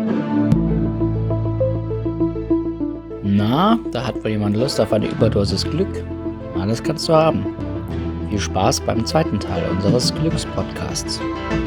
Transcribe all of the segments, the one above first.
Na, da hat wohl jemand Lust auf eine Überdosis Glück? Alles kannst du haben. Viel Spaß beim zweiten Teil unseres Glückspodcasts.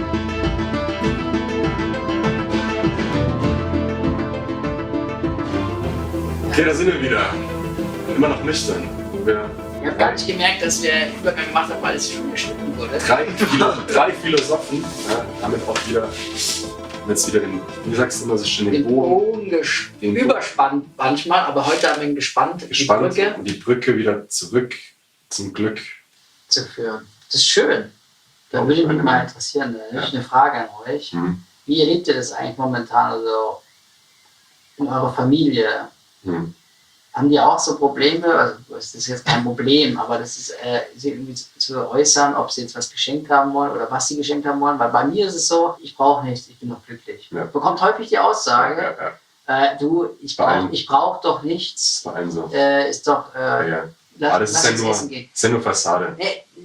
Okay, da sind wir wieder. Immer noch nüchtern. Ich habe gar nicht gemerkt, dass wir einen Übergang gemacht haben, weil es schon geschnitten wurde. Drei Philosophen, ja, damit auch wieder, jetzt wieder den, wie sagst du immer so schön, Den Bogen überspannt manchmal, aber heute haben wir ihn gespannt die Brücke. Und die Brücke wieder zurück zum Glück zu führen. Das ist schön. Da würde mich mal interessieren, da habe ich eine Frage an euch. Wie erlebt ihr das eigentlich momentan, also in eurer Familie? Haben die auch so Probleme? Also das ist jetzt kein Problem, aber das ist sie irgendwie zu äußern, ob sie jetzt was geschenkt haben wollen oder was sie geschenkt haben wollen. Weil bei mir ist es so, ich brauche nichts, ich bin doch glücklich. Ja. Bekommt häufig die Aussage, ich brauch doch nichts. So. Ist doch, das ist ja nur Fassade.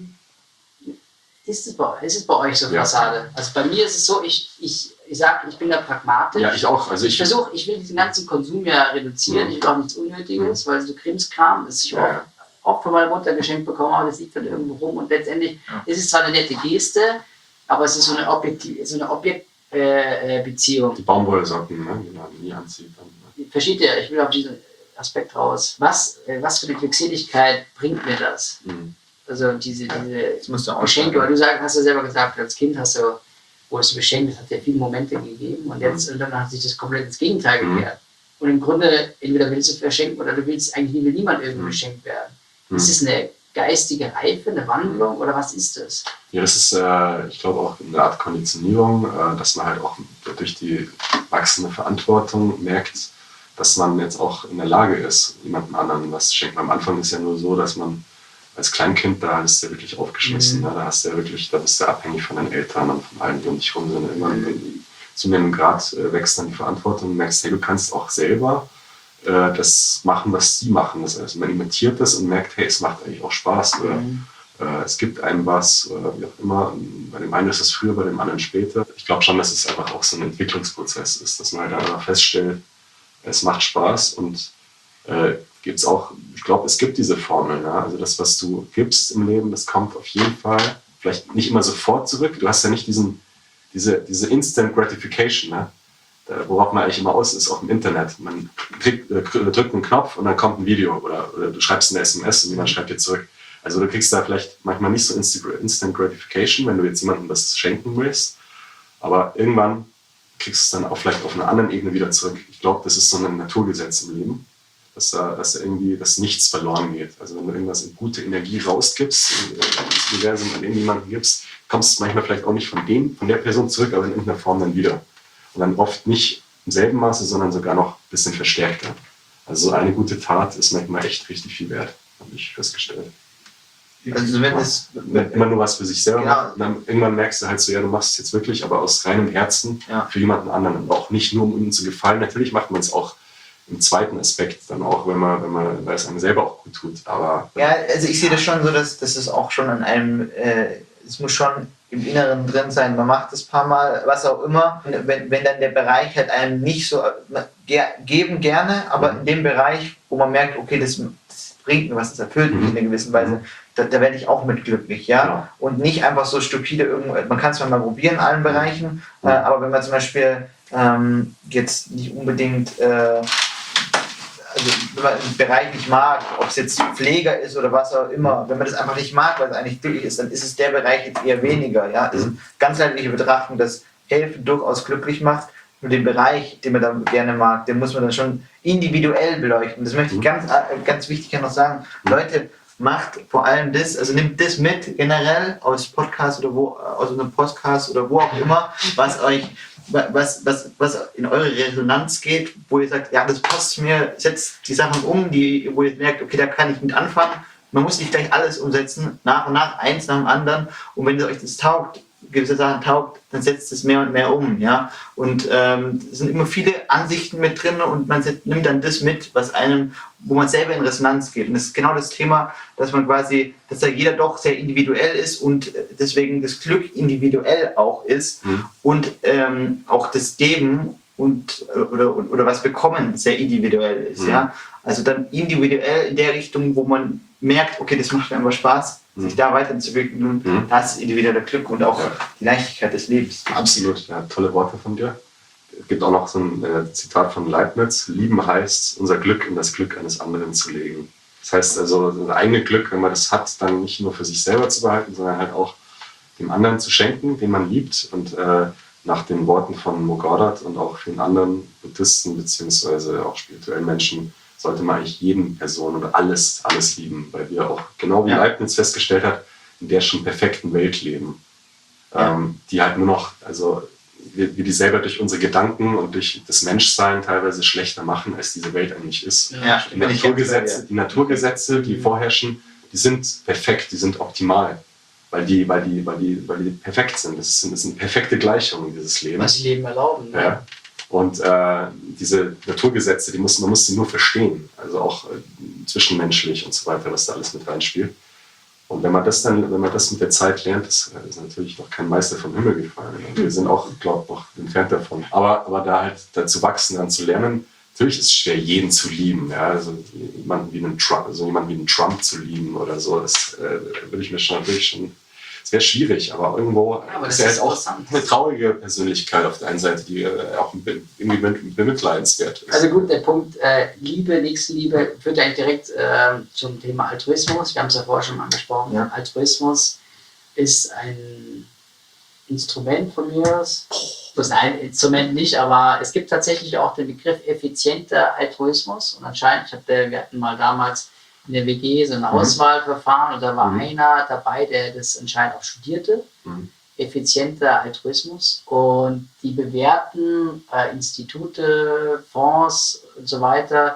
Ist es bei euch so Fassade? Also bei mir ist es so, ich sage, ich bin da pragmatisch. Ja, ich auch. Also ich will diesen ganzen Konsum ja reduzieren. Ich will auch nichts Unnötiges, weil so Krimskram, das ich auch von meiner Mutter geschenkt bekommen habe, das liegt dann irgendwo rum. Und letztendlich ist es zwar eine nette Geste, aber es ist so eine Objektbeziehung. Die Baumwollsocken, ne, die man nie anzieht. Versteht ihr? Ich will auf diesen Aspekt raus. Was für eine Glückseligkeit bringt mir das? Also diese Geschenke, weil du hast ja selber gesagt, als Kind wurdest du beschenkt, das hat ja viele Momente gegeben und dann hat sich das komplett ins Gegenteil gekehrt. Und im Grunde, entweder willst du verschenken oder du willst eigentlich will niemand irgendwie beschenkt werden. Ist es eine geistige Reife, eine Wandlung oder was ist das? Ja, das ist, ich glaube, auch eine Art Konditionierung, dass man halt auch durch die wachsende Verantwortung merkt, dass man jetzt auch in der Lage ist, jemandem anderen was zu schenken. Am Anfang ist ja nur so, dass man als Kleinkind, da ist ja wirklich aufgeschmissen. Ne? Da bist du abhängig von deinen Eltern und von allen, die um dich rum sind. Irgendwann zu einem Grad wächst dann die Verantwortung und merkst, hey, du kannst auch selber das machen, was sie machen. Das heißt, man imitiert das und merkt, hey, es macht eigentlich auch Spaß. Oder es gibt einem was, oder wie auch immer. Bei dem einen ist es früher, bei dem anderen später. Ich glaube schon, dass es einfach auch so ein Entwicklungsprozess ist, dass man halt einfach feststellt, es macht Spaß und gibt's auch, ich glaube, es gibt diese Formel. Ja? Also das, was du gibst im Leben, das kommt auf jeden Fall, vielleicht nicht immer sofort zurück. Du hast ja nicht diese Instant Gratification, ne? Worauf man eigentlich immer aus ist, auch im Internet. Man drückt einen Knopf und dann kommt ein Video oder du schreibst eine SMS und jemand schreibt dir zurück. Also du kriegst da vielleicht manchmal nicht so Instant Gratification, wenn du jetzt jemandem was schenken willst, aber irgendwann kriegst du es dann auch vielleicht auf einer anderen Ebene wieder zurück. Ich glaube, das ist so ein Naturgesetz im Leben. Dass irgendwie nichts verloren geht. Also wenn du irgendwas in gute Energie rausgibst, ins Universum an irgendjemanden gibst, kommst du manchmal vielleicht auch nicht von der Person zurück, aber in irgendeiner Form dann wieder. Und dann oft nicht im selben Maße, sondern sogar noch ein bisschen verstärkter. Also so eine gute Tat ist manchmal echt richtig viel wert, habe ich festgestellt. Also wenn immer nur was für sich selber macht, und dann irgendwann merkst du halt so, ja, du machst es jetzt wirklich, aber aus reinem Herzen für jemanden anderen. Und auch nicht nur, um ihm zu gefallen. Natürlich macht man es auch im zweiten Aspekt dann auch, weil es einem selber auch gut tut. Aber also ich sehe das schon so, dass es auch schon an einem, es muss schon im Inneren drin sein. Man macht es ein paar Mal, was auch immer. Wenn dann der Bereich halt einem nicht so, geben gerne, aber in dem Bereich, wo man merkt, okay, das bringt mir was, das erfüllt mich in einer gewissen Weise, da werde ich auch mit glücklich, ja. Und nicht einfach so stupide irgendwo, man kann es mal probieren in allen Bereichen, aber wenn man zum Beispiel jetzt nicht unbedingt also wenn man einen Bereich nicht mag, ob es jetzt Pfleger ist oder was auch immer, wenn man das einfach nicht mag, weil es eigentlich glücklich ist, dann ist es der Bereich jetzt eher weniger. Ja? Das ist eine ganzheitliche Betrachtung, dass Helfen durchaus glücklich macht. Nur den Bereich, den man dann gerne mag, den muss man dann schon individuell beleuchten. Das möchte ich ganz wichtig noch sagen. Leute, macht vor allem das, also nimmt das mit generell aus Podcast oder aus einem Podcast oder wo auch immer, was in eure Resonanz geht, wo ihr sagt, ja, das passt mir, setzt die Sachen um, wo ihr merkt, okay, da kann ich mit anfangen. Man muss nicht gleich alles umsetzen, nach und nach, eins nach dem anderen. Und wenn euch das taugt, gewisse Sachen taugt, dann setzt es mehr und mehr um. Ja? Und es sind immer viele Ansichten mit drin und man nimmt dann das mit, wo man selber in Resonanz geht. Und das ist genau das Thema, dass da jeder doch sehr individuell ist und deswegen das Glück individuell auch ist und auch das Geben oder was bekommen sehr individuell ist. Ja? Also dann individuell in der Richtung, wo man merkt, okay, das macht mir einfach Spaß, sich da weiterzuentwickeln. Das ist individueller Glück und auch die Leichtigkeit des Lebens. Absolut, ja, tolle Worte von dir. Es gibt auch noch so ein Zitat von Leibniz: Lieben heißt, unser Glück in das Glück eines anderen zu legen. Das heißt also, das eigene Glück, wenn man das hat, dann nicht nur für sich selber zu behalten, sondern halt auch dem anderen zu schenken, den man liebt. Und nach den Worten von Mo Gawdat und auch vielen anderen Buddhisten beziehungsweise auch spirituellen Menschen sollte man eigentlich jeden Person oder alles lieben, weil wir auch, genau wie Leibniz festgestellt hat, in der schon perfekten Welt leben. Die halt nur noch, also wir die selber durch unsere Gedanken und durch das Menschsein teilweise schlechter machen, als diese Welt eigentlich ist. Ja, Die Naturgesetze, die vorherrschen, die sind perfekt, die sind optimal, weil die perfekt sind. Das sind perfekte Gleichungen, dieses Leben. Was die Leben erlauben. Ne? Ja. Und diese Naturgesetze, man muss die nur verstehen, also auch zwischenmenschlich und so weiter, was da alles mit reinspielt. Und wenn man das mit der Zeit lernt, ist natürlich noch kein Meister vom Himmel gefallen. Und wir sind auch, glaube ich, noch entfernt davon. Aber da halt dazu wachsen, dann zu lernen, natürlich ist es schwer, jeden zu lieben. Ja? Also jemanden wie einen Trump zu lieben oder so, das würde ich mir schon natürlich schon. Es wäre schwierig, aber irgendwo ist er halt auch eine traurige Persönlichkeit auf der einen Seite, die auch irgendwie bemitleidenswert ist. Also gut, der Punkt Liebe, Nächstenliebe führt eigentlich direkt zum Thema Altruismus. Wir haben es ja vorher schon angesprochen. Ja. Altruismus ist ein Instrument von mir aus. Nein, Instrument nicht, aber es gibt tatsächlich auch den Begriff effizienter Altruismus. Und anscheinend, wir hatten mal damals in der WG so ein Auswahlverfahren und da war einer dabei, der das anscheinend auch studierte. Effizienter Altruismus. Und die bewerten Institute, Fonds und so weiter,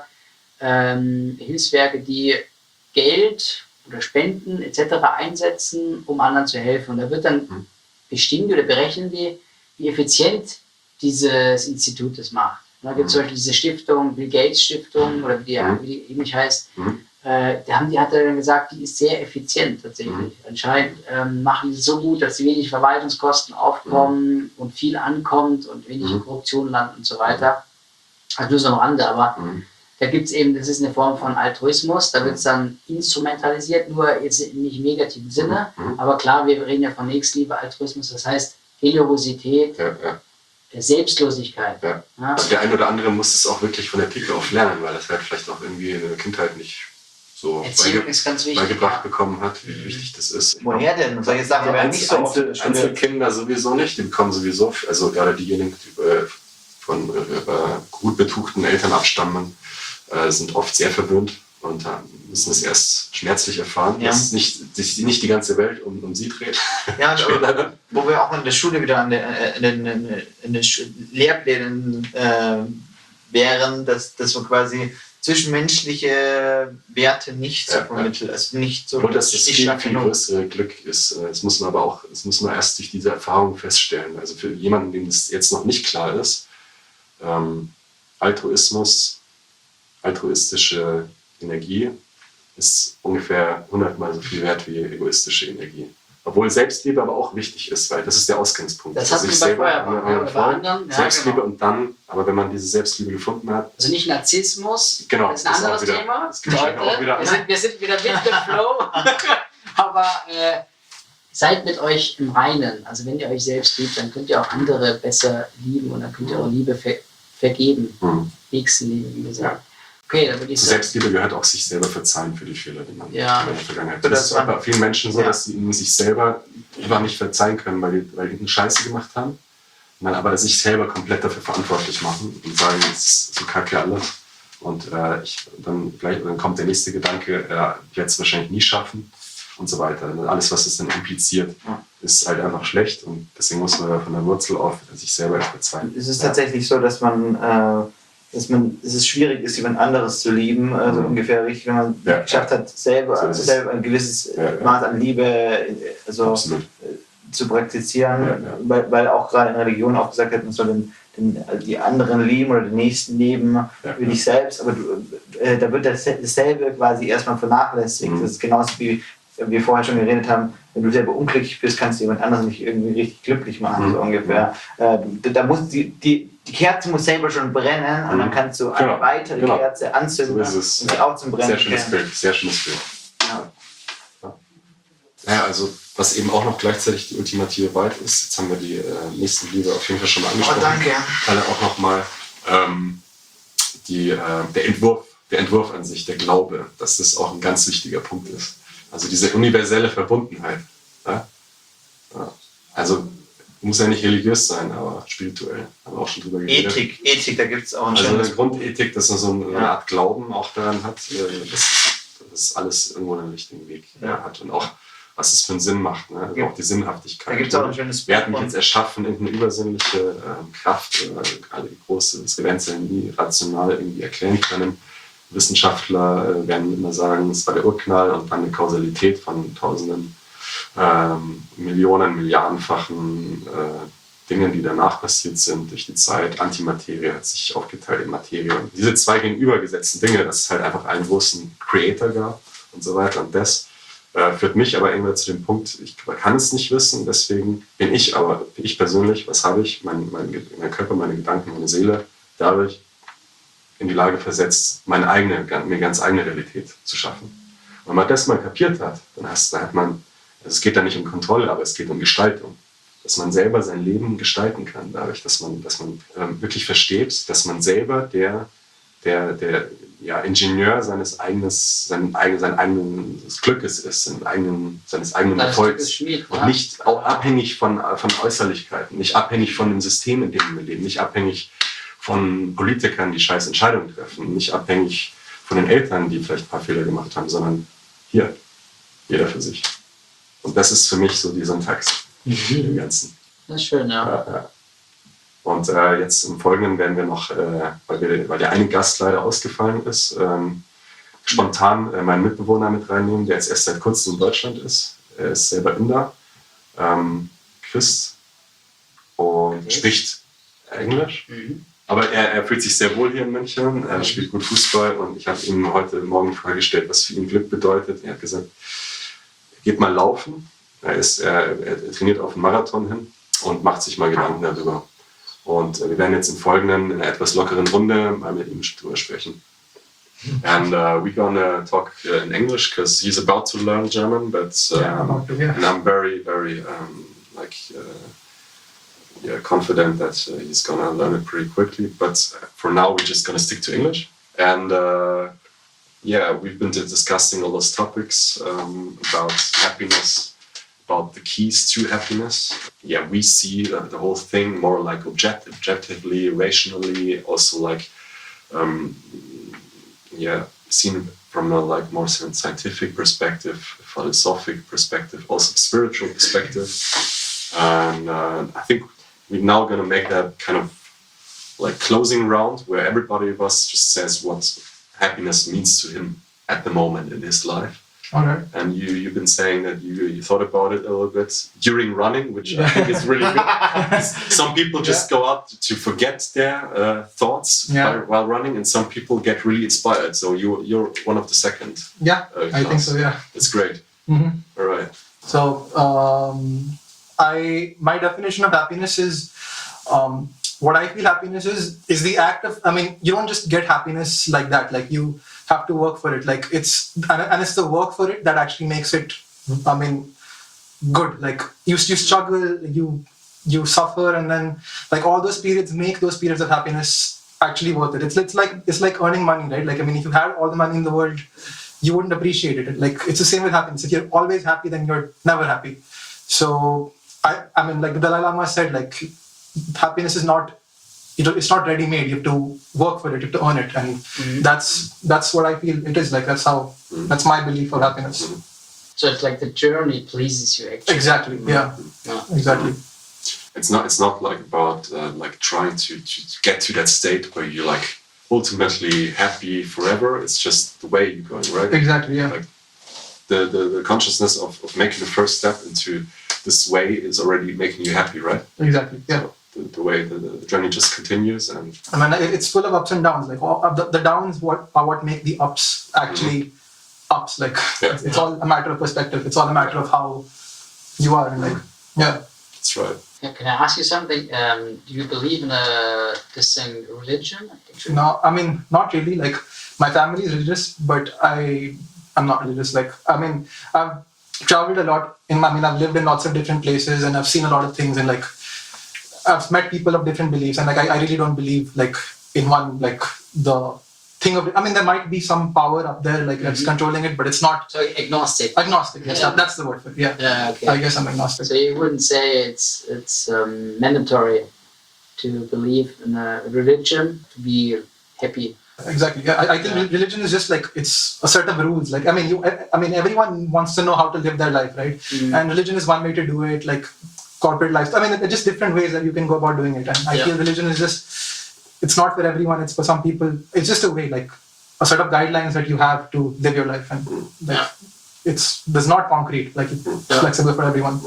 Hilfswerke, die Geld oder Spenden etc. einsetzen, um anderen zu helfen. Und da wird dann bestimmt oder berechnen die, wie effizient dieses Institut das macht. Da gibt es zum Beispiel diese Stiftung, Bill Gates Stiftung oder wie die ähnlich heißt. Hat er dann gesagt, die ist sehr effizient tatsächlich. Anscheinend machen die es so gut, dass wenig Verwaltungskosten aufkommen und viel ankommt und wenig Korruption landet und so weiter. Also nur so am Rande, aber da gibt es eben, das ist eine Form von Altruismus, da wird es dann instrumentalisiert, nur jetzt nicht im negativen Sinne, aber klar, wir reden ja von Nächstenliebe, Altruismus, das heißt Generosität, Selbstlosigkeit. Ja. Also der ein oder andere muss es auch wirklich von der Pike auf lernen, weil das halt vielleicht auch irgendwie in der Kindheit nicht so beigebracht bekommen hat, wie wichtig das ist. Woher denn? Solche Sachen werden nicht so oft. Einzelkinder sowieso nicht, die bekommen sowieso, also gerade diejenigen, die von gut betuchten Eltern abstammen, sind oft sehr verwöhnt und müssen es erst schmerzlich erfahren, dass nicht die ganze Welt um sie dreht. Ja, wo wir auch in der Schule wieder an den Lehrplänen wären, dass man quasi zwischenmenschliche Werte nicht so vermittelt, also nicht so. Nur, dass das viel größere Glück ist. Das muss man erst durch diese Erfahrung feststellen. Also für jemanden, dem das jetzt noch nicht klar ist, altruistische Energie ist ungefähr 100-mal so viel wert wie egoistische Energie. Obwohl Selbstliebe aber auch wichtig ist, weil das ist der Ausgangspunkt. Das hatten wir bei anderen. Selbstliebe und dann, aber wenn man diese Selbstliebe gefunden hat. Also nicht Narzissmus, genau, das ist ein anderes Thema. Das Leute, auch wieder wir sind wieder mit dem Flow. Aber seid mit euch im Reinen. Also wenn ihr euch selbst liebt, dann könnt ihr auch andere besser lieben und dann könnt ihr auch Liebe vergeben. Nächstenliebe, wie gesagt. Okay, dann würde ich sagen. Selbstliebe gehört auch sich selber verzeihen für die Fehler, die man in der Vergangenheit hat. Das ist bei vielen Menschen so, dass sie sich selber einfach nicht verzeihen können, weil die eine Scheiße gemacht haben. Und dann aber sich selber komplett dafür verantwortlich machen und sagen, es ist so kacke alles. Und dann kommt der nächste Gedanke, ich werde es wahrscheinlich nie schaffen und so weiter. Und alles, was es dann impliziert, ist halt einfach schlecht. Und deswegen muss man von der Wurzel auf sich selber verzeihen. Es ist tatsächlich so, dass es schwierig ist, jemand anderes zu lieben, also ungefähr richtig, wenn man geschafft hat, selber ein gewisses Maß an Liebe zu praktizieren, weil auch gerade in Religion auch gesagt hat, man soll die anderen lieben oder den Nächsten lieben wie dich selbst, aber da wird dasselbe quasi erstmal vernachlässigt. Das ist genauso wie wir vorher schon geredet haben, wenn du selber unglücklich bist, kannst du jemand anderes nicht irgendwie richtig glücklich machen, so ungefähr. Da muss die Kerze muss selber schon brennen und dann kannst du eine weitere Kerze anzünden und sie auch zum Brennen bringen. Sehr schönes Bild. Ja, also was eben auch noch gleichzeitig die ultimative Wahrheit ist, jetzt haben wir die Nächstenliebe auf jeden Fall schon mal angesprochen. Danke. Weil auch nochmal der Entwurf an sich, der Glaube, dass das auch ein ganz wichtiger Punkt ist. Also diese universelle Verbundenheit. Ja? Also muss ja nicht religiös sein, aber spirituell. Haben wir auch schon drüber geredet. Ethik, da gibt es auch ein Also eine Grundethik, dass man so eine Art Glauben auch daran hat, dass alles irgendwo einen richtigen Weg hat. Und auch, was es für einen Sinn macht. Ne? Also auch die Sinnhaftigkeit. Da gibt es auch ein schönes Bild. Wer hat mich jetzt erschaffen, irgendeine übersinnliche Kraft, alle große, das werden sie nie rational irgendwie erklären können. Wissenschaftler werden immer sagen, es war der Urknall und dann eine Kausalität von Tausenden, Millionen, Milliardenfachen Dingen, die danach passiert sind durch die Zeit. Antimaterie hat sich aufgeteilt in Materie. Und diese zwei gegenübergesetzten Dinge, dass es halt einfach einen großen Creator gab und so weiter. Und das führt mich aber irgendwann zu dem Punkt, ich kann es nicht wissen, deswegen bin ich persönlich, was habe ich? Mein Körper, meine Gedanken, meine Seele, dadurch in die Lage versetzt, mir ganz eigene Realität zu schaffen. Und wenn man das mal kapiert hat, dann hat man, also es geht da nicht um Kontrolle, aber es geht um Gestaltung. Dass man selber sein Leben gestalten kann, dadurch, dass man wirklich versteht, dass man selber der Ingenieur seines eigenen Glückes ist, seines eigenen Erfolgs. Und nicht auch abhängig von Äußerlichkeiten, nicht abhängig von dem System, in dem wir leben, nicht abhängig von Politikern, die scheiß Entscheidungen treffen, nicht abhängig von den Eltern, die vielleicht ein paar Fehler gemacht haben, sondern hier, jeder für sich. Und das ist für mich so die Syntax im Ganzen. Das ist schön, ja. Und jetzt im Folgenden werden wir noch, weil der eine Gast leider ausgefallen ist, spontan meinen Mitbewohner mit reinnehmen, der jetzt erst seit kurzem in Deutschland ist. Er ist selber Inder, Christ und spricht Englisch. Aber er fühlt sich sehr wohl hier in München, er spielt gut Fußball und ich habe ihm heute Morgen vorgestellt, was für ihn Glück bedeutet. Er hat gesagt, geht mal laufen. Er trainiert auf einen Marathon hin und macht sich mal Gedanken darüber. Und wir werden jetzt im Folgenden in einer etwas lockeren Runde mal mit ihm drüber sprechen. And we're gonna talk in English because he's about to learn German, but and I'm very, very confident that he's gonna learn it pretty quickly. But for now, we're just gonna stick to English. And we've been discussing all those topics about happiness, about the keys to happiness. Yeah, we see the whole thing more like objectively, rationally, also like seen from a like more scientific perspective, philosophic perspective, also spiritual perspective. And I think we're now going to make that kind of like closing round where everybody of us just says what happiness means to him at the moment in his life. Okay. And you've been saying that you thought about it a little bit during running, which I think is really good. Some people just go out to forget their thoughts while running, and some people get really inspired. So you're one of the second. Yeah, I think so. Yeah, that's great. Mm-hmm. All right. So my definition of happiness is what I feel happiness is the act of. I mean, you don't just get happiness like that. Like you have to work for it. Like it's the work for it that actually makes it. I mean, good. Like you struggle, you suffer, and then like all those periods make those periods of happiness actually worth it. It's like earning money, right? Like I mean, if you had all the money in the world, you wouldn't appreciate it. Like it's the same with happiness. If you're always happy, then you're never happy. So I mean, like the Dalai Lama said, like happiness is not. It's not ready-made. You have to work for it. You have to earn it, and that's what I feel it is. Like that's my belief of happiness. So it's like the journey pleases you. Actually. Exactly. Yeah. Exactly. It's not like about like trying to get to that state where you're like ultimately happy forever. It's just the way you're going, right? Exactly. Yeah. Like the consciousness of making the first step into this way is already making you happy, right? Exactly. Yeah. So, the way the journey just continues, and I mean it's full of ups and downs. Like the downs are what make the ups actually ups. Like it's all a matter of perspective. It's all a matter of how you are. And like That's right. Can I ask you something? Do you believe in a distinct religion? No, I mean, not really. Like, my family is religious, but I'm not religious. Like, I mean, I've traveled a lot. I've lived in lots of different places, and I've seen a lot of things, and like, I've met people of different beliefs, and like, I really don't believe like in one, like the thing of it. I mean, there might be some power up there, like that's controlling it, but it's not. So agnostic. Agnostic, yes, that's the word for it. Yeah. Yeah. Okay. I guess I'm agnostic. So you wouldn't say it's mandatory to believe in a religion to be happy. Exactly. Yeah, I think religion is just like it's a set of rules. Like, I mean, everyone wants to know how to live their life, right? And religion is one way to do it. Like corporate life. I mean, it's just different ways that you can go about doing it. And I feel religion is it's not for everyone. It's for some people. It's just a way, like a set of guidelines that you have to live your life, and like, there's not concrete. Like it's flexible for everyone.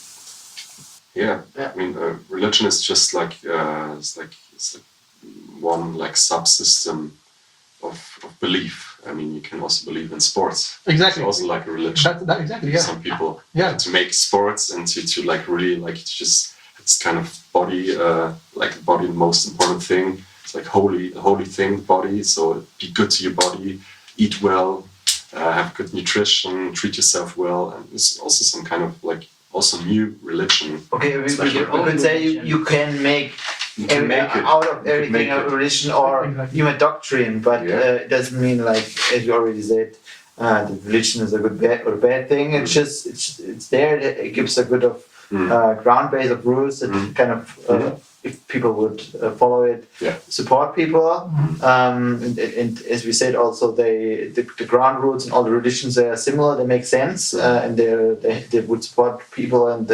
Yeah. I mean, religion is just like it's like one like subsystem of belief. I mean, you can also believe in sports. Exactly. It's also like a religion. Exactly. Yeah. Some people to make sports and to like really like it's kind of body the most important thing. It's like a holy thing, body. So be good to your body, eat well, have good nutrition, treat yourself well, and it's also some kind of like also new religion. Okay, we could say you can make out of everything a religion or even a doctrine, but it doesn't mean like, as you already said, the religion is a good or a bad thing. It's just it's there. It gives a good of ground base of rules that kind of if people would follow it, support people. And as we said, also the ground rules and all the religions are similar. They make sense, and they would support people and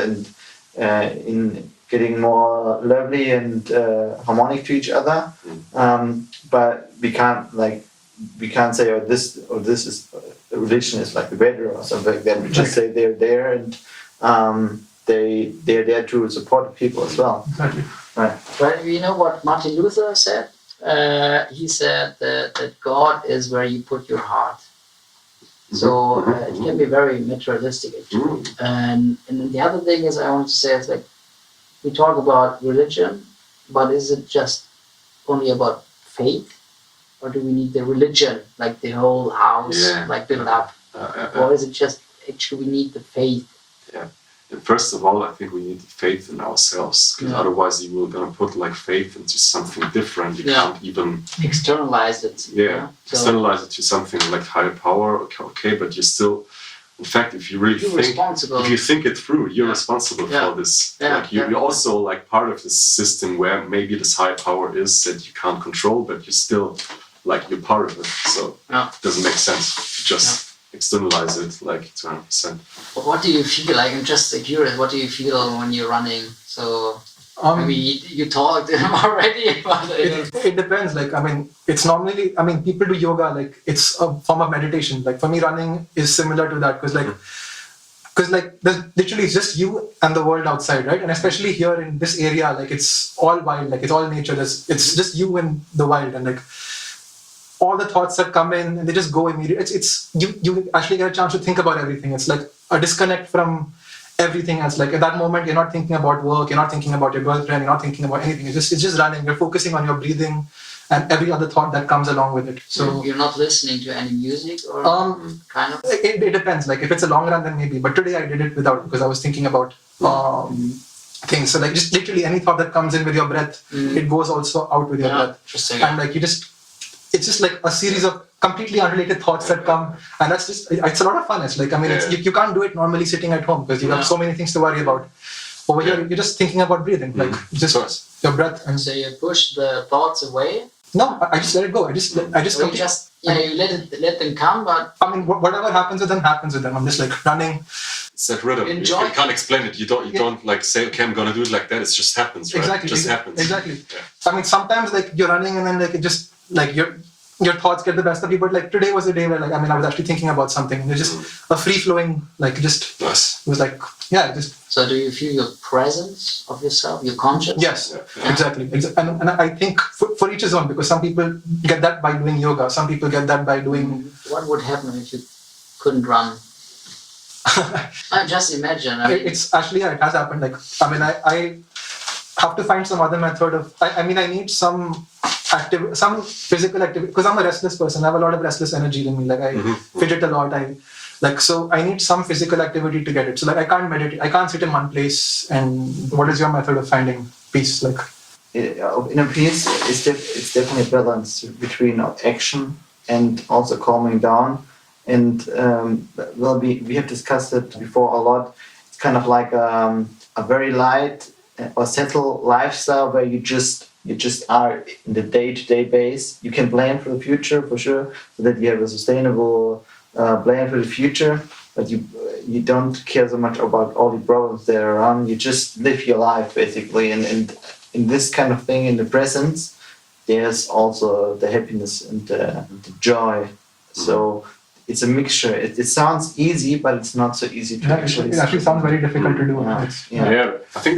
in getting more lovely and harmonic to each other. But we can't say this is religion is like the better or something like that. We just say they're there and they're there to support people as well. Exactly. Right. Well, you know what Martin Luther said? He said that God is where you put your heart. So it can be very materialistic actually. And the other thing is I want to say is like we talk about religion, but is it just only about faith, or do we need the religion, like the whole house, like built up, or is it just actually we need the faith? Yeah. And first of all, I think we need faith in ourselves, because otherwise you will gonna put like faith into something different. You can't even externalize it. Externalize it to something like higher power. Okay, but you're still. In fact, if you really if you think it through, you're responsible for this. Like you're also like part of this system where maybe this higher power is that you can't control, but you're still like you're part of it. So it doesn't make sense to just externalize it like 200%. But what do you feel like? I'm just curious. What do you feel when you're running? So maybe you talked already about it. It depends. Like, I mean, it's normally, I mean, people do yoga, like it's a form of meditation. Like for me, running is similar to that because there's literally it's just you and the world outside, right? And especially here in this area, like it's all wild, like it's all nature. It's just you and the wild, and like all the thoughts that come in and they just go immediately. It's you actually get a chance to think about everything. It's like a disconnect from everything else. Like at that moment, you're not thinking about work, you're not thinking about your girlfriend, you're not thinking about anything. It's just running. You're focusing on your breathing and every other thought that comes along with it. So you're not listening to any music or kind of. It depends. Like if it's a long run, then maybe. But today I did it without because I was thinking about things. So like just literally any thought that comes in with your breath, it goes also out with your breath. Interesting. And like it's just like a series of completely unrelated thoughts that come, and that's just it's a lot of fun. It's like, I mean, you can't do it normally sitting at home because you have so many things to worry about. Over here, you're just thinking about breathing, like just your breath. And so you push the thoughts away? No, I just let it go. You let them come, but I mean, whatever happens with them happens with them. I'm just like running. It's that rhythm. You can't explain it. You don't like say, okay, I'm gonna do it like that. It just happens, right? Exactly. It just happens. Exactly. Yeah. I mean, sometimes like you're running and then like it just like your thoughts get the best of you. But like today was a day where like I was actually thinking about something. And it's just a free flowing like just it was like just. So do you feel your presence of yourself, your consciousness? Yes, exactly. And I think for each his own, because some people get that by doing yoga, some people get that by doing. What would happen if you couldn't run? I just imagine. I mean, It's actually, yeah, it has happened. Like, I mean, I have to find some other method of. I mean, I need some some physical activity because I'm a restless person. I have a lot of restless energy in me. Like I fidget a lot. So I need some physical activity to get it. So like I can't meditate. I can't sit in one place. And what is your method of finding peace? Like Inner peace it's definitely a balance between action and also calming down. And well, we have discussed it before a lot. It's kind of like a very light or settled lifestyle where you just are in the day-to-day base. You can plan for the future for sure, so that you have a sustainable plan for the future. But you don't care so much about all the problems that are around. You just live your life basically, and in this kind of thing, in the presence, there's also the happiness and the joy. So it's a mixture. It sounds easy, but it's not so easy to actually. It actually sounds very difficult to do. Yeah, I think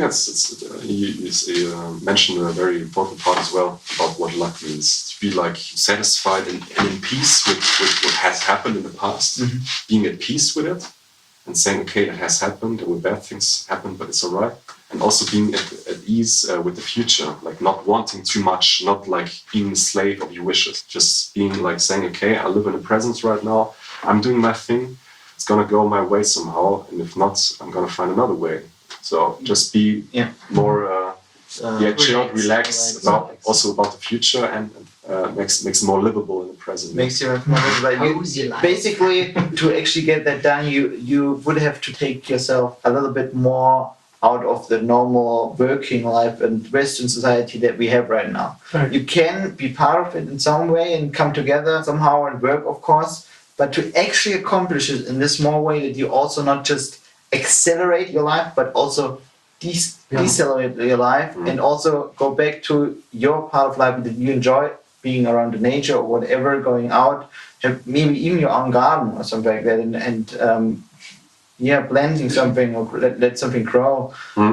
you mentioned a very important part as well about what luck means. To be like satisfied and in peace with what has happened in the past, being at peace with it, and saying, okay, it has happened, there were bad things happen, but it's all right. And also being at ease with the future, like not wanting too much, not like being a slave of your wishes, just being like saying, okay, I live in the present right now, I'm doing my thing, it's gonna go my way somehow, and if not, I'm gonna find another way. So just be more chilled, relaxed also about the future, and makes more livable in the present. Makes you more livable. Basically, to actually get that done, you would have to take yourself a little bit more out of the normal working life and Western society that we have right now. Right. You can be part of it in some way and come together somehow and work, of course, but to actually accomplish it in this small way that you also not just accelerate your life, but also decelerate your life, and also go back to your part of life that you enjoy, being around the nature or whatever, going out, have maybe even your own garden or something like that, and planting something or let something grow,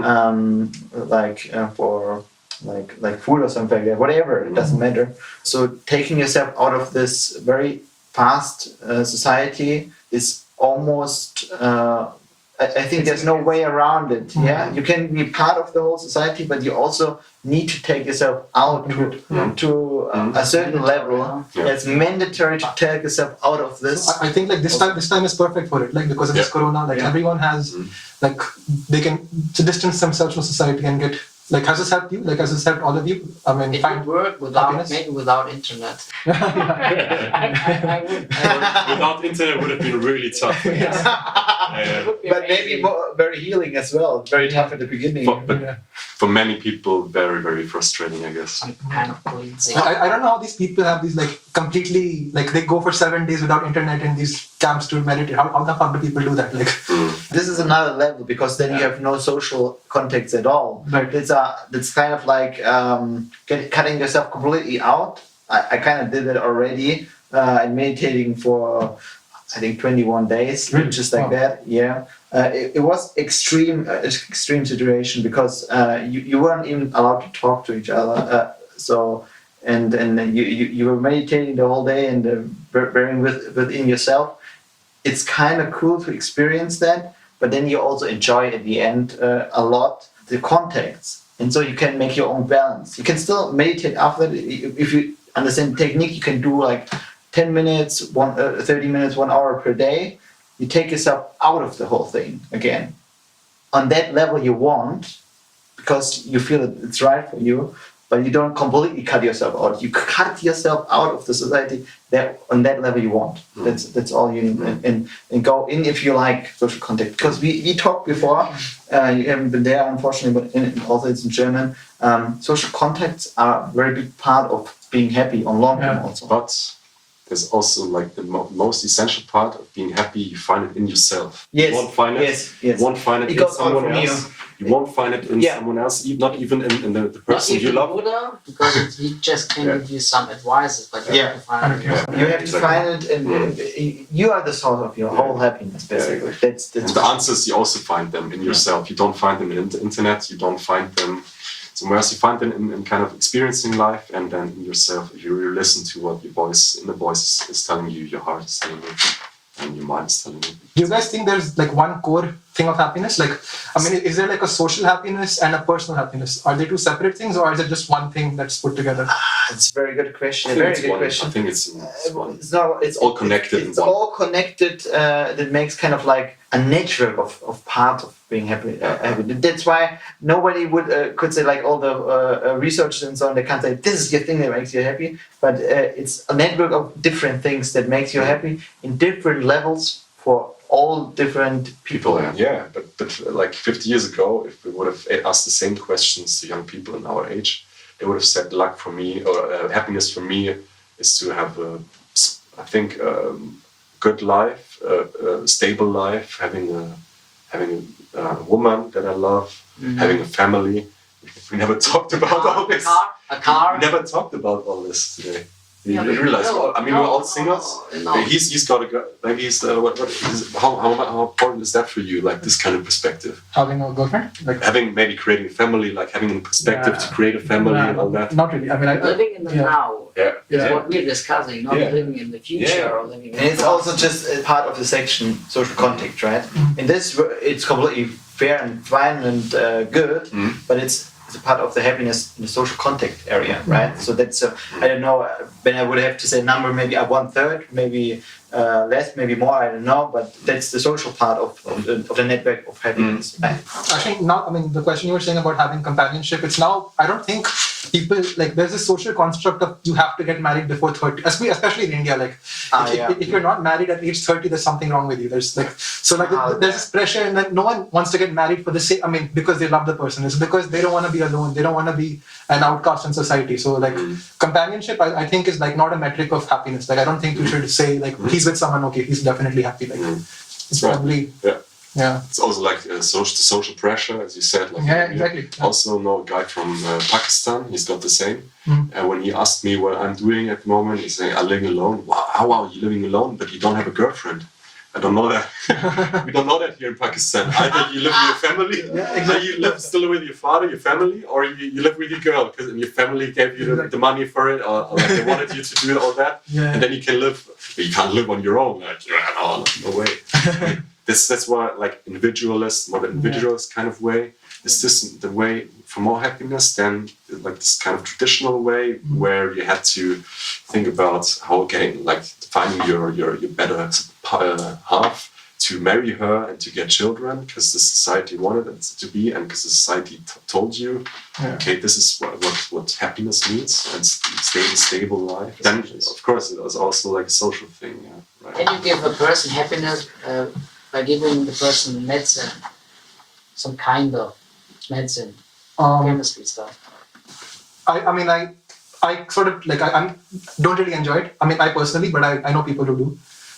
like food or something like that, whatever, it doesn't matter. So taking yourself out of this very fast society is almost, I think there's no way around it. Yeah, you can be part of the whole society, but you also need to take yourself out to a certain level. It's mandatory to take yourself out of this. So I think like this time is perfect for it. Like because of this corona, like everyone has like they can to distance themselves from society and get. Like, has this helped you? Like, has this helped all of you? I mean, it would work without internet. I would, without internet, would have been really tough. But maybe very healing as well. Very tough at the beginning. For many people, very, very frustrating, I guess. Kind of crazy. I don't know how these people have these like completely like they go for 7 days without internet in these camps to meditate. How the fuck do people do that? Like, this is another level because then you have no social contacts at all. Right. It's kind of like cutting yourself completely out. I kind of did it already and meditating for I think 21 days, just like that. Yeah. It was extreme situation because you weren't even allowed to talk to each other. And you were meditating the whole day and bearing within yourself. It's kind of cool to experience that, but then you also enjoy at the end a lot the contacts, and so you can make your own balance. You can still meditate after that. If you understand the technique, you can do like 10 minutes, 30 minutes, 1 hour per day. You take yourself out of the whole thing again. On that level you want, because you feel that it's right for you, but you don't completely cut yourself out. You cut yourself out of the society that on that level you want. That's all you need. And go in if you like social contact. Because we talked before, you haven't been there unfortunately, but also it's in German. Social contacts are a very big part of being happy on long term also. But there's also like the most essential part of being happy. You find it in yourself. Yes. You won't find it. Yes. You won't find it in someone else. You won't find it in someone else. Not even in the person you love. Buddha, because he just can give you some advices, but you have to find it. You have to find it, and you are the source of your whole happiness. Basically, that's and the answers you also find them in yourself. You don't find them in the internet. You don't find them somewhere else. You find them in kind of experiencing life, and then in yourself. If you really listen to what your inner voice is telling you, your heart is telling you. and your mind's telling you. Do you guys think there's like one core thing of happiness? Like, I mean, is there like a social happiness and a personal happiness? Are they two separate things, or is it just one thing that's put together? It's a very good question. I Very think good question. I think it's one. It's all connected. It's all connected. That makes kind of like a network of part of being happy. That's why nobody could say, like all the researchers and so on. They can't say this is your thing that makes you happy. But it's a network of different things that makes you happy in different levels for all different people. Yeah, but like 50 years ago, if we would have asked the same questions to young people in our age, they would have said, luck for me, or happiness for me is to have a good life, a stable life, having a woman that I love, having a family. We never talked about all this. A car. We never talked about all this today. You realize? We're all singles. No. He's got a girl. Maybe he's how important is that for you? Like this kind of perspective. Having a girlfriend, like Maybe creating a family, like having a perspective to create a family and all that. Not really. I mean, Living in the now. Yeah. Is what we're discussing, not living in the future or living in And it's also just a part of the section social contact, right? In this, it's completely fair and fine and good, but it's a part of the happiness in the social contact area, right? So that's I don't know when I would have to say number, maybe 1/3, maybe less, maybe more, I don't know, but that's the social part of the network of happiness. I think now, I mean, the question you were saying about having companionship, it's now, I don't think people, like, there's a social construct of you have to get married before 30, especially in India, like, if you're not married at age 30, there's something wrong with you. There's like, so like, there's this pressure, and then no one wants to get married for the sake, I mean, because they love the person. It's because they don't want to be alone. They don't want to be an outcast in society. So like, companionship, I think is like not a metric of happiness. Like, I don't think you should say like, he's with someone, okay, he's definitely happy. Like, it's probably, yeah. It's also like the social pressure, as you said. Like, exactly. Also know a guy from Pakistan, he's got the same. And when he asked me what I'm doing at the moment, he's saying, I'm living alone. Wow, how are you living alone, but you don't have a girlfriend? I don't know that. We don't know that here in Pakistan. Either you live with your family, exactly. You live still with your father, your family, or you live with your girl, because your family gave you the money for it, or like they wanted you to do all that. And then you can live, but you can't live on your own. Like, no way. That's why, like, more the individualist kind of way, is this the way for more happiness than like this kind of traditional way where you had to think about how finding your better half, to marry her and to get children because the society wanted it to be, and because the society told you, okay, this is what happiness means, and stable life. Then, of course, it was also like a social thing. Right? Can you give a person happiness by giving the person medicine, some kind of medicine, chemistry stuff? I mean, I sort of like I don't really enjoy it. I mean, I personally, but I know people who do.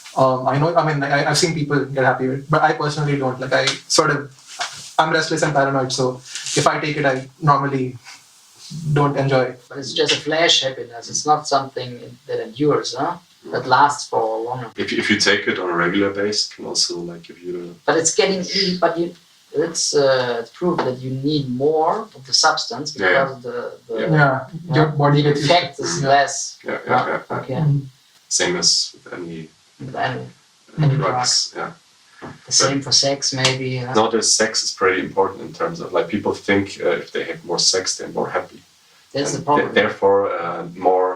I've seen people get happy with it, but I personally don't. Like, I'm restless and paranoid, so if I take it, I normally don't enjoy it. But it's just a flash happiness. It's not something that endures, huh? That lasts for longer. If you take it on a regular basis, it can also like give you. But it's it's proof that you need more of the substance because your body gets effect is less. Okay. Same as with any drugs. The same for sex, maybe. No, the sex is pretty important in terms of, like, people think if they have more sex, they're more happy. That's the problem. Therefore, more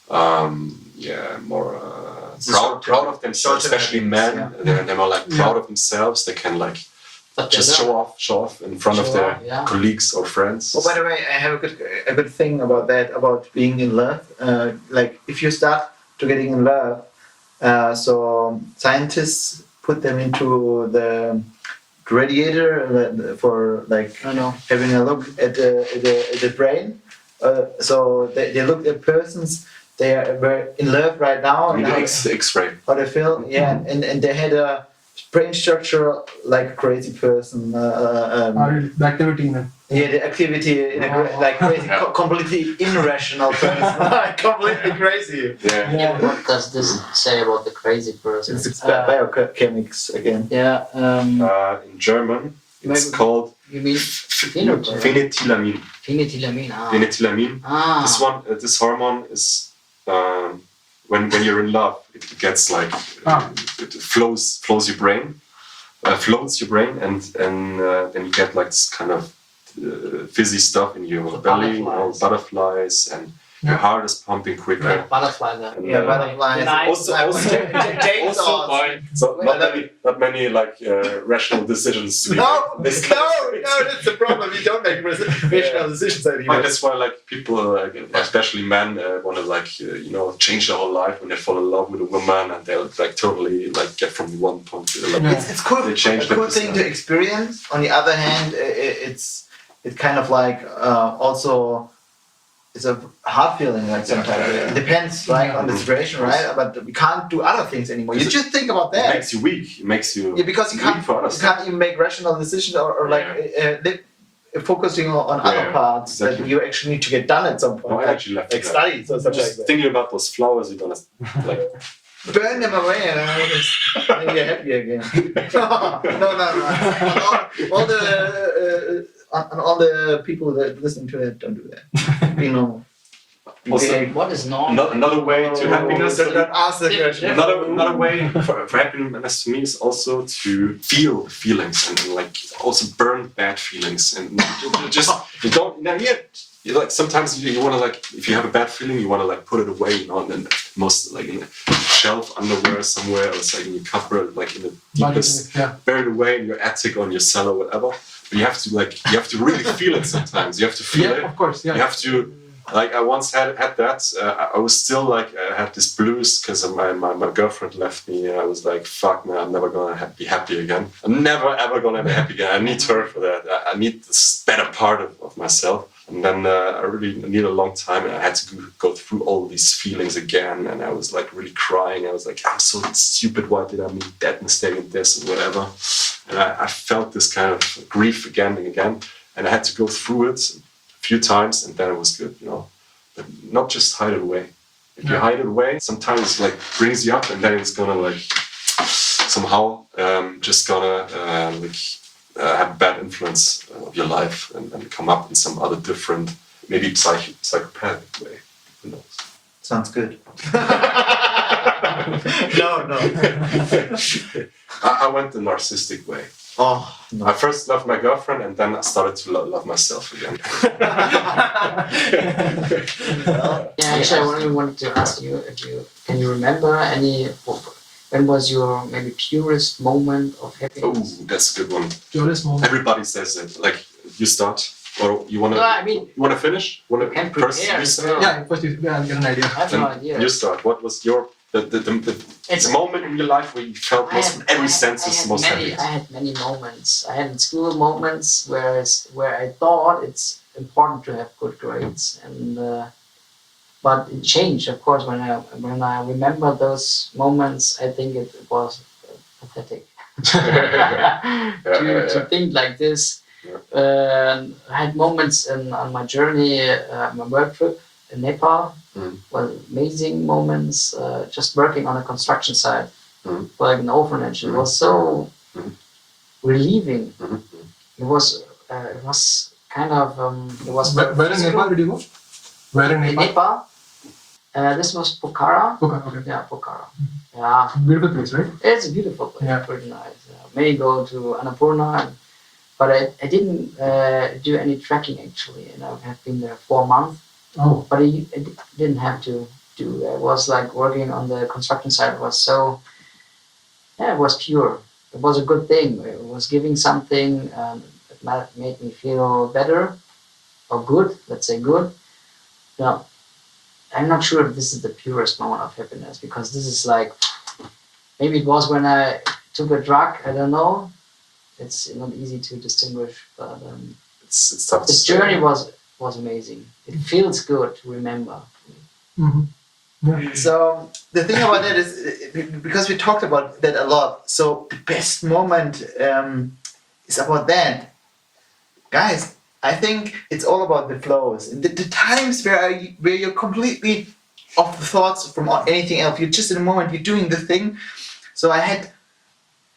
proud of themselves, especially men. They're more like proud of themselves. They can like just show off in front of their colleagues or friends. Oh, by the way, I have a good thing about that, about being in love. Like, if you start to getting in love, so scientists put them into the radiator for like having a look at the brain. So they looked at persons. They were in love right now. And X-ray. How they feel, and they had a brain structure like a crazy person. The activity in it. Yeah, the activity in a crazy, completely irrational person. Completely crazy. What does this say about the crazy person? It's biochemics again. In German, it's called. You mean phenethylamine. Phenethylamine. Phenethylamine. This hormone is when you're in love, it gets like it floats your brain, and then you get like this kind of fizzy stuff in your belly, butterflies, and your heart is pumping quicker. Yeah, butterfly there. Yeah, butterflies. Also, so not many like rational decisions. No, that's the problem. You don't make rational decisions anymore. But that's why like people, especially men, want to like change their whole life when they fall in love with a woman, and they'll like totally like get from one point to the other. It's cool. They change a cool thing to experience. On the other hand, it's kind of like also. It's a hard feeling, like sometimes. It depends, right, on the situation, right? But we can't do other things anymore. You just think about that. It makes you weak. It makes you because you can't even make rational decisions or focusing on other parts that you actually need to get done at some point, like studies or something like that. Thinking about those flowers, you're gonna like burn them away and then you're happy again. No. All the people that listen to it, don't do that. Be normal. Also, what is normal? Another way to happiness. Ask the question. Another way for happiness to me is also to feel feelings and like also burn bad feelings and just you don't. You like sometimes you want to like if you have a bad feeling you want to like put it away, and most like in a shelf underwear somewhere, or it's like in your cupboard, like in the deepest, buried away in your attic or in your cellar, whatever. But you have to really feel it sometimes. You have to feel it. Of course, yeah. You have to. Like I once had that. I was still like I had this blues because my girlfriend left me. I was like, fuck man, I'm never gonna be happy again. I'm never ever gonna be happy again. I need her for that. I need this better part of myself. And then I really needed a long time, and I had to go through all these feelings again. And I was like really crying. I was like, I'm so stupid. Why did I make that mistake and this and whatever? And I felt this kind of grief again and again. And I had to go through it a few times, and then it was good, But not just hide it away. If you hide it away, sometimes it like brings you up, and then it's gonna like somehow just gonna have a bad influence of your life and come up in some other different, maybe psychopathic way. Who knows? Sounds good. No. I went the narcissistic way. Oh, no. I first loved my girlfriend, and then I started to love myself again. Actually, I wanted to ask you can you remember when was your maybe purest moment of happiness? Oh, that's a good one. Purest moment. Everybody says it. Like you start, or you wanna? No, I mean, you wanna finish? You can prepare. Yeah, first you get an idea. I have no idea. You start. What was your the moment in your life where you felt every sense is most happy? I had many moments. I had school moments where I thought it's important to have good grades, and but it changed, of course, when I remember those moments. I think it was pathetic to think like this. I had moments on my journey, my work trip in Nepal. Well, amazing moments. Just working on a construction site, like an orphanage. It was so relieving. It was kind of. It was. Where in Nepal did you go? Where in Nepal? This was Pokhara. Pokhara, okay. Yeah, Pokhara. Yeah. Beautiful place, right? It's a beautiful place. Yeah. Pretty nice. Many go to Annapurna, but I didn't do any trekking actually, and I have been there 4 months. Oh. But I didn't have to do. It was like working on the construction site. It was so. Yeah, it was pure. It was a good thing. It was giving something that made me feel better, or good. Let's say good. No, I'm not sure if this is the purest moment of happiness, because this is like, maybe it was when I took a drug. I don't know. It's not easy to distinguish, but it's tough. The journey was amazing. It feels good to remember. Mm-hmm. Yeah. So the thing about that is, because we talked about that a lot, so the best moment is about that. Guys, I think it's all about the flows. The times where you're completely off the thoughts from anything else. You're just in a moment, you're doing the thing. So I had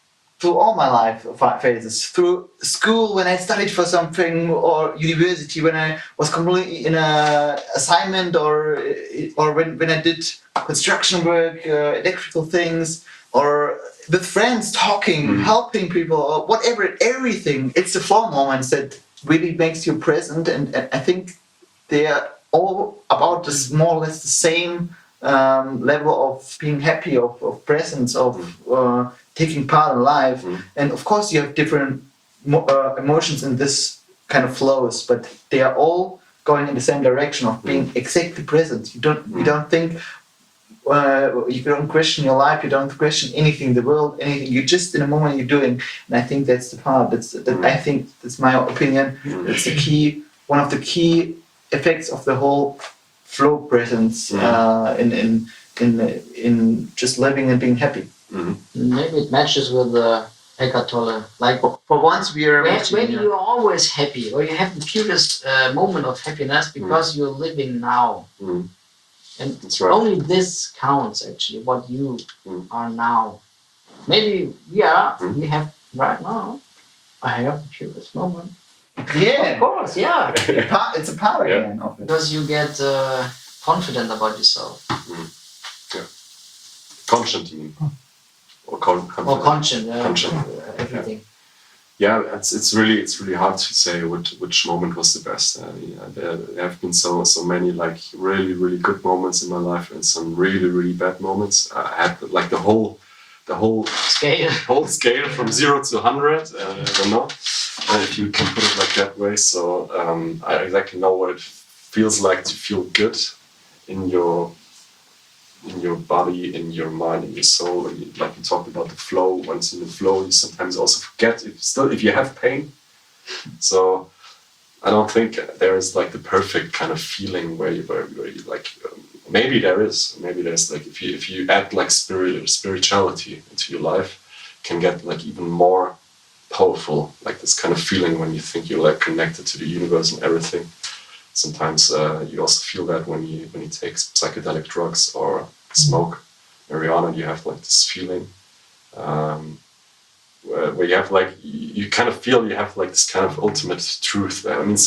through all my life phases, through school when I studied for something, or university when I was completely in a assignment, or when I did construction work, electrical things, or with friends talking, helping people, or whatever, everything. It's the flow moments that really makes you present, and I think they are all about this more or less the same level of being happy, of presence, of taking part in life. And of course you have different emotions in this kind of flows, but they are all going in the same direction of being exactly present. You don't think, you don't question your life, you don't question anything, the world, anything. You're just in a moment you're doing, and I think that's the part. I think that's my opinion. That's the key. One of the key effects of the whole flow presence in just living and being happy. Maybe it matches with Eckhart Tolle. Like for once we are when you're always happy, or you have the purest moment of happiness because you're living now. And That's right. only this counts actually, what you are now. Maybe, we have right now, I have the purest moment. Yeah. Of course, yeah. It's a part again of it. Because you get confident about yourself. Yeah. Conscient, you mean? Or conscient, Conscient. everything. Yeah, it's really hard to say which moment was the best. There have been so many like really good moments in my life, and some really bad moments. I had like the whole scale from 0 to 100. I don't know if you can put it like that way. So I exactly know what it feels like to feel good in your body, in your mind, in your soul. And like you talked about the flow. Once in the flow, you sometimes also forget if you have pain. So I don't think there is like the perfect kind of feeling where you like. Maybe there's like if you add like spirituality into your life, can get like even more powerful. Like this kind of feeling when you think you're like connected to the universe and everything. Sometimes you also feel that when you take psychedelic drugs or smoke marijuana, you have like this feeling where you have like you kind of feel you have like this kind of ultimate truth. I mean,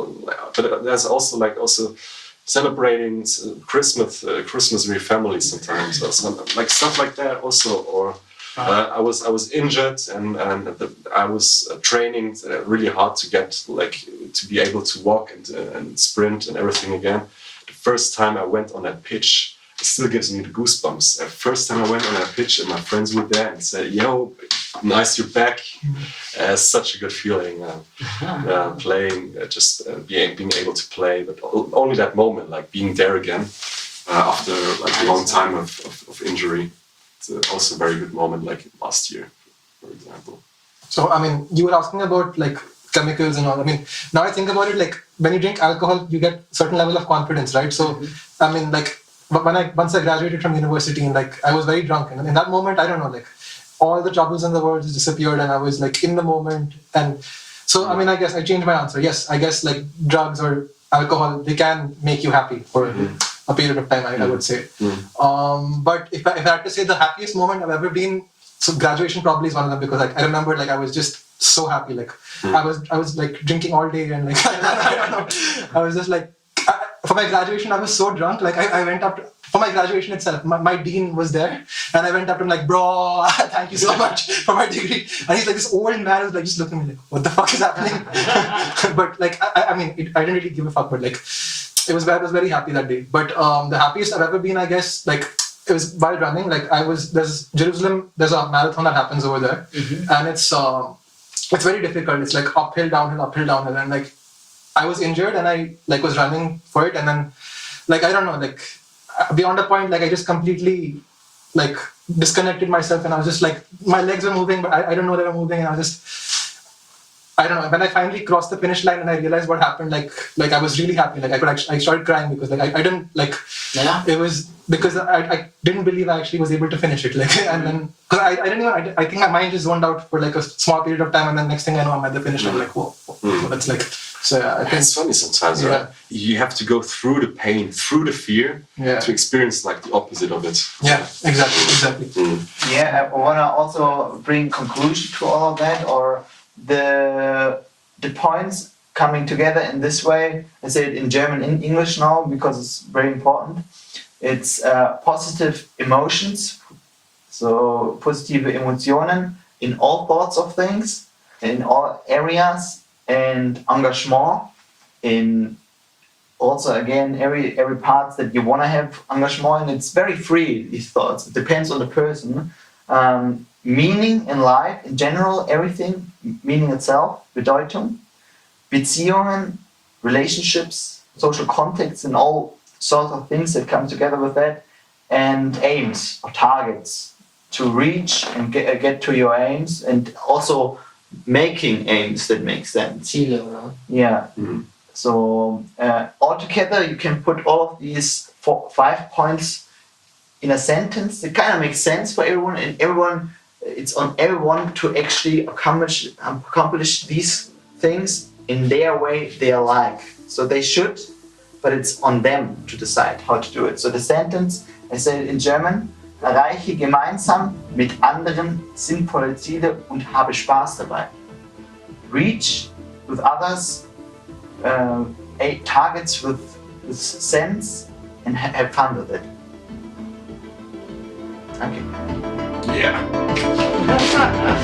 but there's also celebrating Christmas with your family sometimes, or something like stuff like that also. Or I was injured and I was training really hard to get like to be able to walk and sprint and everything again. The first time I went on that pitch, it still gives me the goosebumps. The first time I went on that pitch and my friends were there and said, "Yo, nice, you're back." Such a good feeling playing, being able to play, but only that moment, like being there again after like a long time of injury. It's also a very good moment, like last year, for example. So, I mean, you were asking about like chemicals and all. I mean, now I think about it, like when you drink alcohol, you get certain level of confidence, right? So, I mean, like once I graduated from university and like I was very drunk, and in that moment, I don't know, like all the troubles in the world just disappeared, and I was like in the moment. And so, I mean, I guess I changed my answer. Yes, I guess like drugs or alcohol, they can make you happy for a period of time, I would say. But if I had to say the happiest moment I've ever been, so graduation probably is one of them, because like I remember like I was just so happy. Like I was like drinking all day and like I don't know. I was just like for my graduation I was so drunk. Like I went up for my graduation itself. My dean was there, and I went up to him like, "Bro, thank you so much for my degree." And he's like this old man who's like just looking at me like, "What the fuck is happening?" But like I mean, I didn't really give a fuck. But like I was very happy that day. But the happiest I've ever been, I guess, like it was while running. Like there's Jerusalem. There's a marathon that happens over there, and it's very difficult. It's like uphill, downhill, and like I was injured and I like was running for it, and then like I don't know, like beyond a point, like I just completely like disconnected myself, and I was just like my legs were moving, but I don't know they were moving, and I was just. I don't know. When I finally crossed the finish line and I realized what happened, like I was really happy. Like I started crying because like I didn't like. Yeah. It was because I didn't believe I actually was able to finish it. Like and then because I didn't even I think my mind just zoned out for like a small period of time, and then next thing I know I'm at the finish line. Like whoa. Mm. It's like, so yeah, I think It's funny sometimes, Yeah. right? You have to go through the pain, through the fear, Yeah. to experience like the opposite of it. Yeah, exactly. Mm. Yeah, I want to also bring conclusion to all of that, or the points coming together in this way. I say it in German, in English now because it's very important. It's positive emotions, so positive Emotionen in all thoughts of things, in all areas, and engagement in also again every part that you want to have engagement, and it's very free, these thoughts. It depends on the person. Meaning in life in general, everything, meaning itself, Bedeutung, Beziehungen, relationships, social contexts, and all sorts of things that come together with that, and aims or targets to reach and get to your aims, and also making aims that make sense. Ziele, oder? Yeah. Mhm. So altogether, you can put all of these 5 points in a sentence. It kind of makes sense for everyone, and everyone, it's on everyone to actually accomplish these things in their way they like. So they should, but it's on them to decide how to do it. So the sentence, I say it in German: Erreiche gemeinsam mit anderen sinnvolle Ziele und habe Spaß dabei. Reach with others targets with sense and have fun with it. Okay. Yeah.